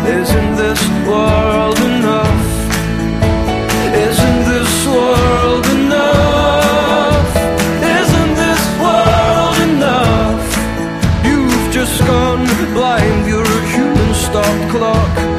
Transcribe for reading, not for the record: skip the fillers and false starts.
Isn't this world enough? Isn't this world enough? Isn't this world enough? You've just gone blind, you're a human stopped clock.